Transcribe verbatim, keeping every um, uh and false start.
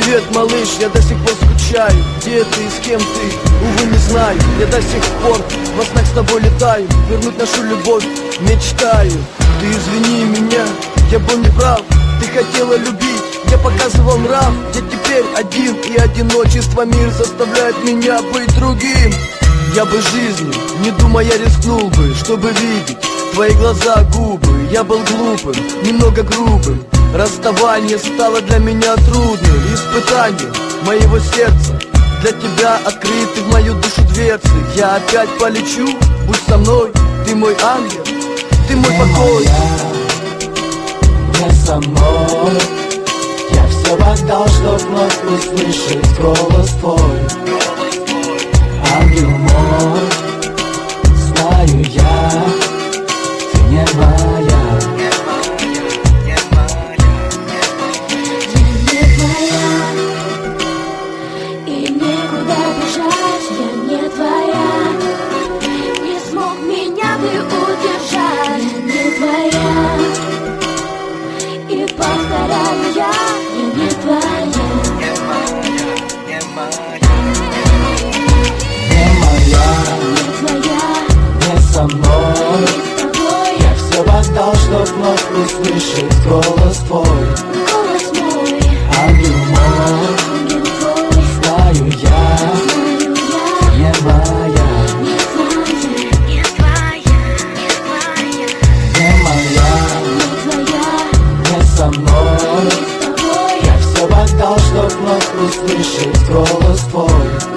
Привет, малыш, я до сих пор скучаю. Где ты и с кем ты? Увы, не знаю. Я до сих пор во снах с тобой летаю. Вернуть нашу любовь мечтаю. Ты извини меня, я был неправ. Ты хотела любить, я показывал нрав. Я теперь один, и одиночество мир заставляет меня быть другим. Я бы жизнью, не думая, рискнул бы, чтобы видеть твои глаза, губы. Я был глупым, немного грубым. Расставание стало для меня трудным испытанием моего сердца. Для тебя открыты в мою душу дверцы. Я опять полечу, будь со мной. Ты мой ангел, ты мой покой. Не со мной. Я все отдал, чтоб вновь услышать голос твой. Ангел мой, знаю я, ты не моя. Повторяю я, я не твоя. Не моя, не моя. Не моя, Не твоя. не со мной. Не с тобой. Я все отдал, чтоб вновь услышать голос твой. Голос мой. Ангел мой, Ангел твой. знаю я, Знаю я. не моя. Не твоя. Не твоя. Не твоя. Не моя, Не твоя. не со мной. Не с тобой. Я все отдал, чтоб вновь услышать голос твой.